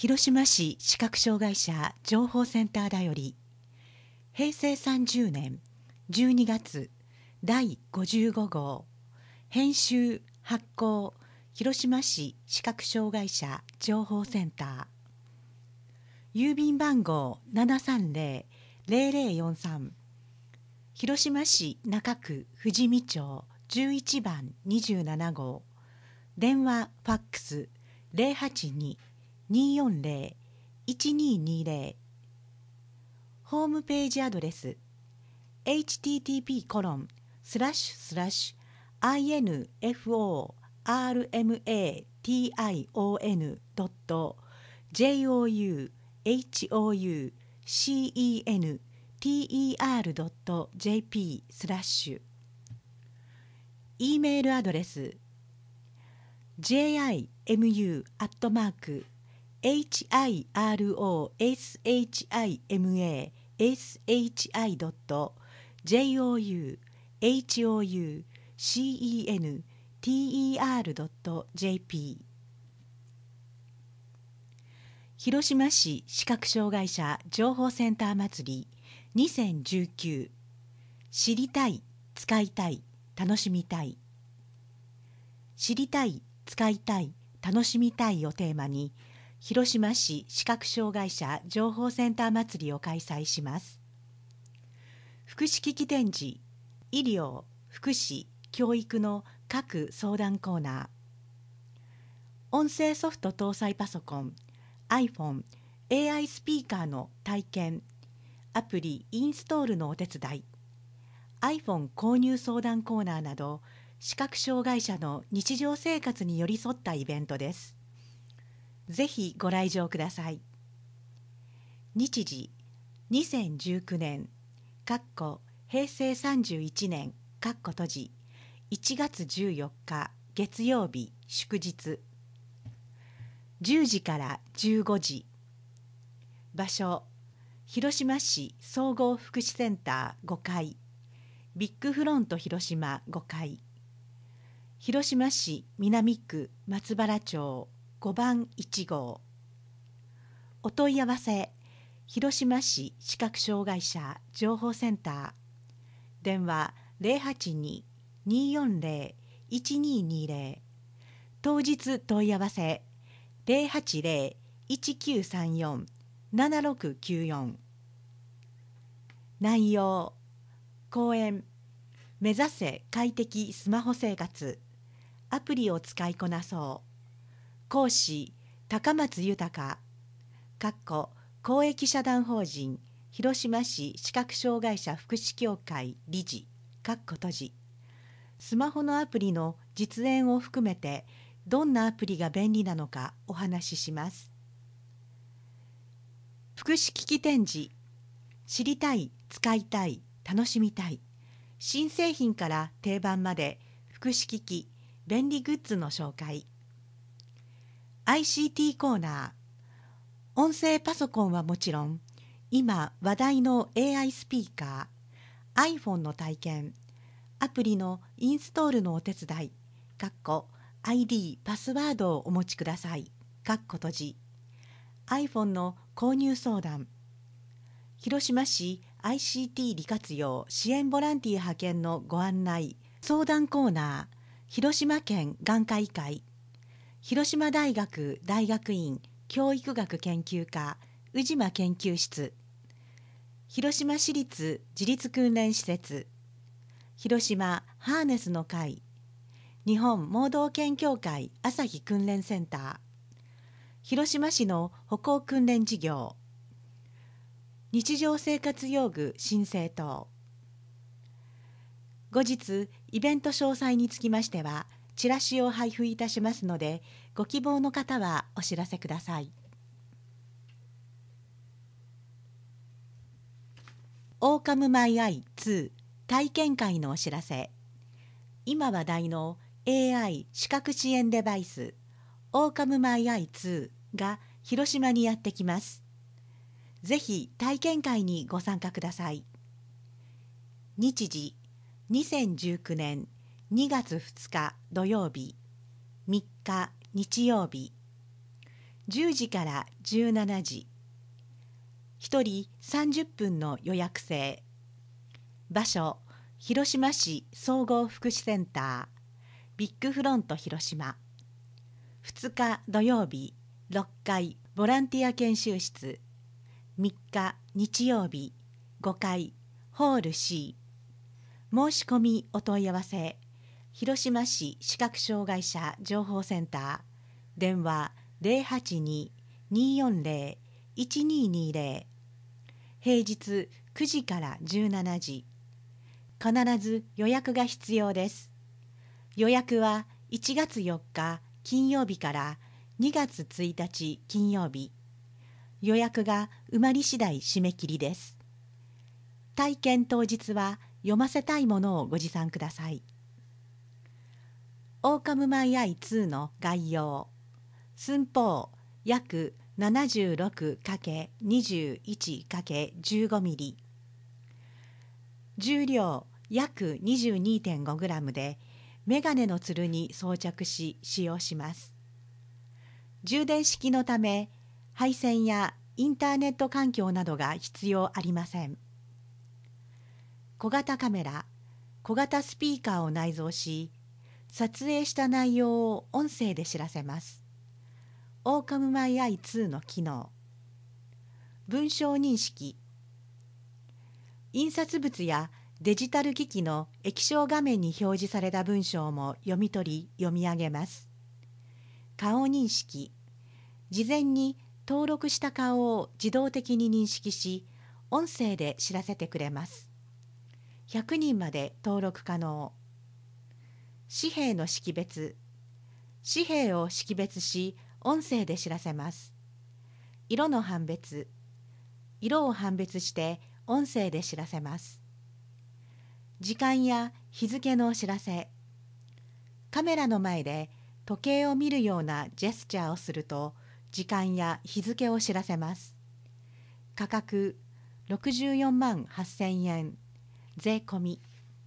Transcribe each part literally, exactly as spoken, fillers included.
広島市視覚障害者情報センターだよりへいせいさんじゅうねんじゅうにがつだいごじゅうごごう編集発行広島市視覚障害者情報センター郵便番号 ななさんぜろ ぜろぜろよんさん 広島市中区富士見町じゅういちばんにじゅうななごう電話ファックス ゼロはちに にーよんぜろ いちにーにーぜろ ホームページアドレス エイチティーティーピーコロンスラッシュスラッシュアイエヌエフオーアールエムエーティーアイオーエヌドットジェイオーユーエイチオーユーシーイーエヌティーイーアールドットジェーピースラッシュ E メールアドレス ジェイアイエムユー アットマーク エイチアイアールオーエスエイチアイエムエーエスエイチアイドットジェイオーユーエイチオーユーシーイーエヌティーイーアールドットジェーピー 広島市視覚障害者情報センター祭りにせんじゅうきゅう知りたい、使いたい、楽しみたい知りたい、使いたい、楽しみたいをテーマに広島市視覚障害者情報センター祭りを開催します。福祉機器展示、医療、福祉、教育の各相談コーナー、音声ソフト搭載パソコン、iPhone、エーアイ スピーカーの体験、アプリインストールのお手伝い、iPhone 購入相談コーナーなど、視覚障害者の日常生活に寄り添ったイベントです。ぜひご来場ください。日時にせんじゅうきゅうねんへいせいさんじゅういちねん閉じいちがつじゅうよっか月曜日祝日じゅうじからじゅうごじ場所広島市総合福祉センターごかいビッグフロント広島ごかい広島市南区松原町ごばんいちごうお問い合わせ広島市視覚障害者情報センター電話 ゼロはちに にーよんぜろ いちにーにーぜろ 当日問い合わせ ゼロはちゼロ いちきゅうさんよん ななろくきゅうよん内容講演目指せ快適スマホ生活アプリを使いこなそう講師高松豊かっこ公益社団法人広島市視覚障害者福祉協会理事かっこ閉じスマホのアプリの実演を含めてどんなアプリが便利なのかお話しします。福祉機器展示知りたい、使いたい、楽しみたい新製品から定番まで福祉機器、便利グッズの紹介 アイシーティー コーナー音声パソコンはもちろん今話題の エーアイ スピーカー iPhone の体験アプリのインストールのお手伝いかっこ アイディー パスワードをお持ちくださいかっこ閉じ iPhone の購入相談広島市 アイシーティー 利活用支援ボランティア派遣のご案内相談コーナー広島県眼科医会広島大学大学院教育学研究科宇島研究室広島市立自立訓練施設広島ハーネスの会日本盲導犬協会朝日訓練センター広島市の歩行訓練事業日常生活用具申請等後日イベント詳細につきましてはチラシを配布いたしますのでご希望の方はお知らせください。オーカムマイアイツー体験会のお知らせ今話題の エーアイ 視覚支援デバイスオーカムマイアイツーが広島にやってきます。ぜひ体験会にご参加ください。日時にせんじゅうきゅうねんにがつふつか土曜日みっか日曜日じゅうじからじゅうしちじ、ひとりさんじゅっぷんの予約制。場所、広島市総合福祉センター、ビッグフロント広島。ふつか土曜日、ろっかいボランティア研修室。みっか日曜日、ごかいホール C。申し込みお問い合わせ、広島市視覚障害者情報センター、電話 ゼロはちに にーよんゼロ いちにーにーゼロ。平日くじからじゅうしちじ。必ず予約が必要です。予約はいちがつよっか金曜日からにがつついたち金曜日。予約が埋まり次第締め切りです。体験当日は読ませたいものをご持参ください。オーカムマイアイツーの概要。寸法約 ななじゅうろくかけるにじゅういちかけるじゅうごミリ。重量約 にじゅうにてんごグラム でメガネのつるに装着し使用します。充電式のため配線やインターネット環境などが必要ありません。小型カメラ、小型スピーカーを内蔵し、撮影した内容を音声で知らせます。オーカムマイアイツーの機能。文章認識。印刷物やデジタル機器の液晶画面に表示された文章も読み取り読み上げます。顔認識。事前に登録した顔を自動的に認識し、音声で知らせてくれます。ひゃくにんまで登録可能。紙幣の識別。紙幣を識別し、音声で知らせます。色の判別。色を判別して音声で知らせます。時間や日付のお知らせ。カメラの前で時計を見るようなジェスチャーをすると、時間や日付を知らせます。価格ろくじゅうよんまんはっせんえん、税込み。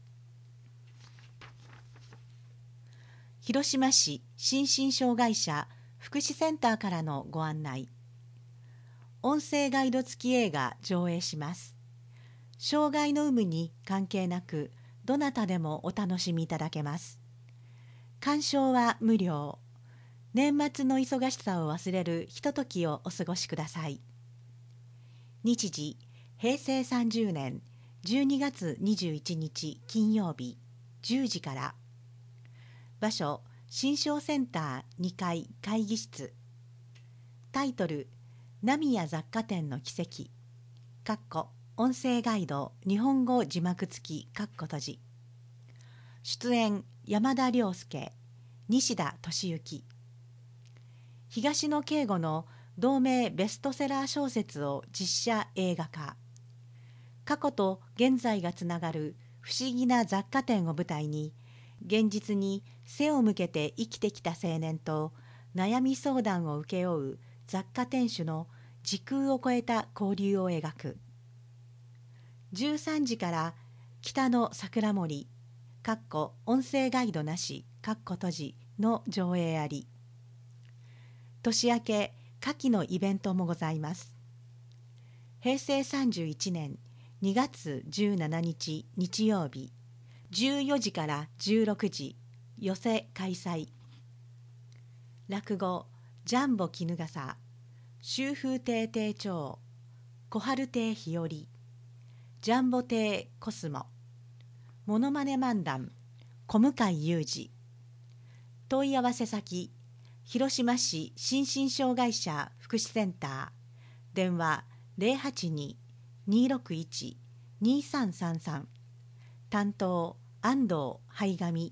広島市心身障害者福祉センターからのご案内。音声ガイド付き映画上映します。障害の有無に関係なく、どなたでもお楽しみいただけます。鑑賞は無料。年末の忙しさを忘れるひとときをお過ごしください。日時、へいせいさんじゅうねんじゅうにがつにじゅういちにち金曜日、じゅうじから。場所、新商センターにかい会議室。タイトル、ナミヤ雑貨店の奇跡。かっこ音声ガイド日本語字幕付きかっこ閉じ。出演、山田涼介、西田敏行。東野圭吾の同名ベストセラー小説を実写映画化。過去と現在がつながる不思議な雑貨店を舞台に、現実に背を向けて生きてきた青年と悩み相談を請け負う雑貨店主の時空を超えた交流を描く。じゅうさんじから北の桜森かっこ音声ガイドなしかっこ閉じの上映あり。年明け夏季のイベントもございます。へいせいさんじゅういちねんにがつじゅうしちにち日曜日、じゅうよじからじゅうろくじ、寄席開催。落語、ジャンボ衣笠、秋風亭亭長、小春亭日和、ジャンボ亭コスモ、モノマネ漫談、小向井雄二。問い合わせ先、広島市心身障害者福祉センター、電話 ゼロはちに にーろくいち にーさんさんさん。担当、安藤灰上。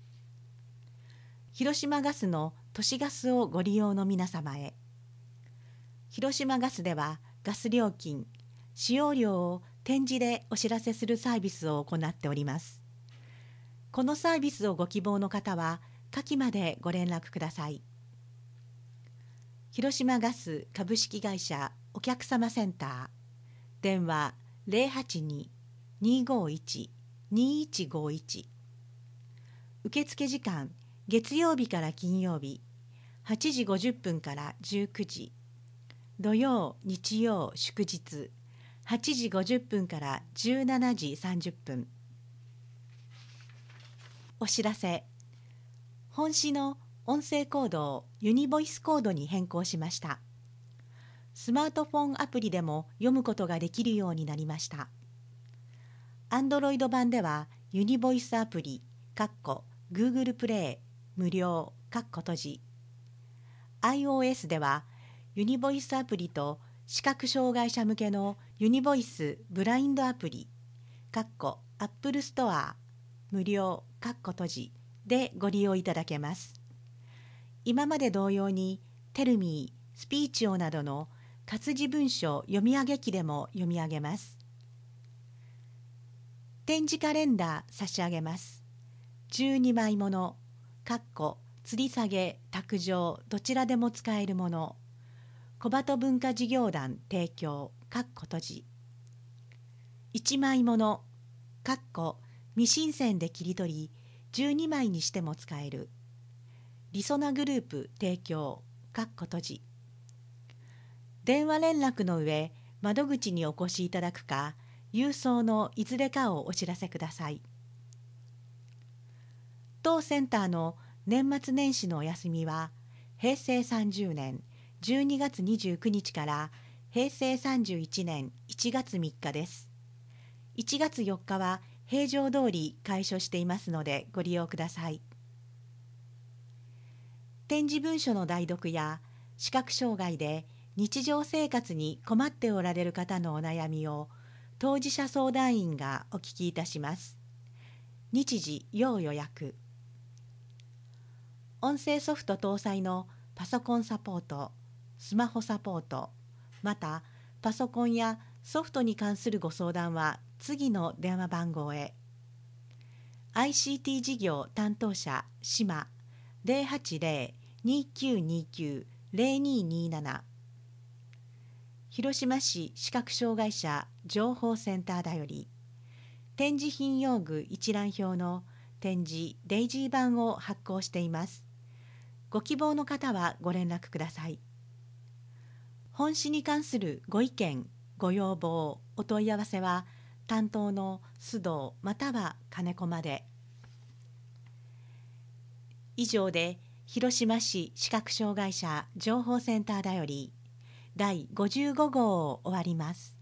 広島ガスの都市ガスをご利用の皆様へ。広島ガスではガス料金、使用量を点字でお知らせするサービスを行っております。このサービスをご希望の方は下記までご連絡ください。広島ガス株式会社お客様センター、電話 ゼロはちに にーごいち にーいちごいち。受付時間、月曜日から金曜日、 はちじごじゅっぷんからじゅうくじ、土曜日曜祝日はちじごじゅっぷんからじゅうしちじさんじゅっぷん。お知らせ。本誌の音声コードをユニボイスコードに変更しました。スマートフォンアプリでも読むことができるようになりました。Android 版ではユニボイスアプリ、Google プレイ、無料、閉じ。iOS ではユニボイスアプリと視覚障害者向けのユニボイスブラインドアプリ、Apple ストア、無料、閉じでご利用いただけます。今まで同様にテルミー、スピーチオなどの活字文書読み上げ機でも読み上げます。展示カレンダー差し上げます。じゅうにまいもの、吊り下げ、卓上、どちらでも使えるもの、小鳩文化事業団提供、閉じ。いちまいもの、未申線で切り取り、じゅうにまいにしても使える。りそなグループ提供、閉じ。電話連絡の上、窓口にお越しいただくか、郵送のいずれかをお知らせください。当センターの年末年始のお休みは、へいせいさんじゅうねんじゅうにがつにじゅうくにちからへいせいさんじゅういちねんいちがつみっかです。いちがつよっかは平常通り開所していますのでご利用ください。展示文書の代読や視覚障害で日常生活に困っておられる方のお悩みを当事者相談員がお聞きいたします。日時・要予約。音声ソフト搭載のパソコンサポート、スマホサポート、またパソコンやソフトに関するご相談は次の電話番号へ。アイシーティー 事業担当者島 ゼロはちゼロ にきゅうにきゅう ゼロにになな。広島市視覚障害者情報センターだより、展示品用具一覧表の展示デイジー版を発行しています。ご希望の方はご連絡ください。本誌に関するご意見、ご要望、お問い合わせは担当の須藤または金子まで。以上で広島市視覚障害者情報センターだよりだいごじゅうごごうを終わります。